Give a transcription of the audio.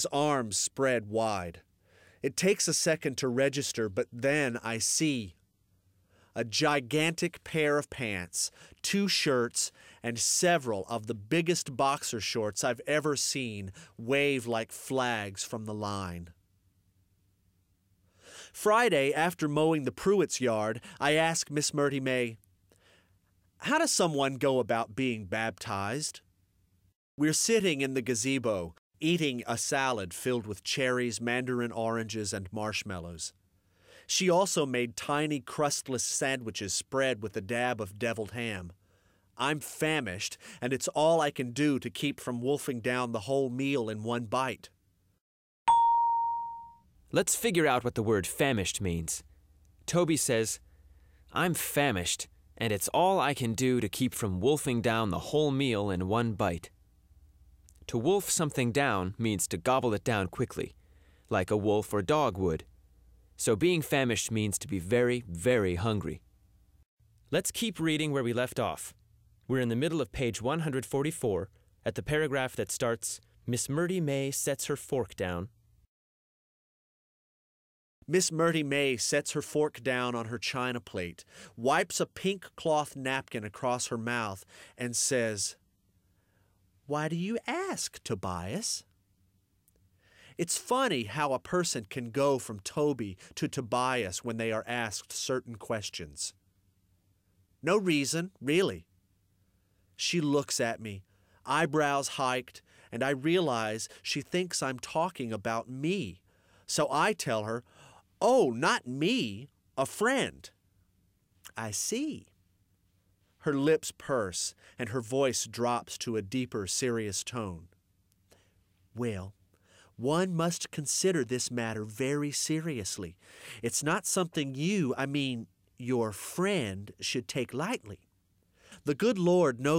His arms spread wide. It takes a second to register, but then I see a gigantic pair of pants, 2 shirts, and several of the biggest boxer shorts I've ever seen wave like flags from the line. Friday, after mowing the Pruitts' yard, I asked Miss Murty May, "How does someone go about being baptized?" We're sitting in the gazebo, eating a salad filled with cherries, mandarin oranges, and marshmallows. She also made tiny crustless sandwiches spread with a dab of deviled ham. I'm famished, and it's all I can do to keep from wolfing down the whole meal in one bite. Let's figure out what the word famished means. Toby says, "I'm famished, and it's all I can do to keep from wolfing down the whole meal in one bite." To wolf something down means to gobble it down quickly, like a wolf or dog would. So being famished means to be very, very hungry. Let's keep reading where we left off. We're in the middle of page 144, at the paragraph that starts, "Miss Murty May sets her fork down." Miss Murty May sets her fork down on her china plate, wipes a pink cloth napkin across her mouth, and says, "Why do you ask, Tobias?" It's funny how a person can go from Toby to Tobias when they are asked certain questions. No reason, really. She looks at me, eyebrows hiked, and I realize she thinks I'm talking about me. So I tell her, "Oh, not me, a friend." "I see." Her lips purse, and her voice drops to a deeper, serious tone. "Well, one must consider this matter very seriously. It's not something your friend, should take lightly. The good Lord knows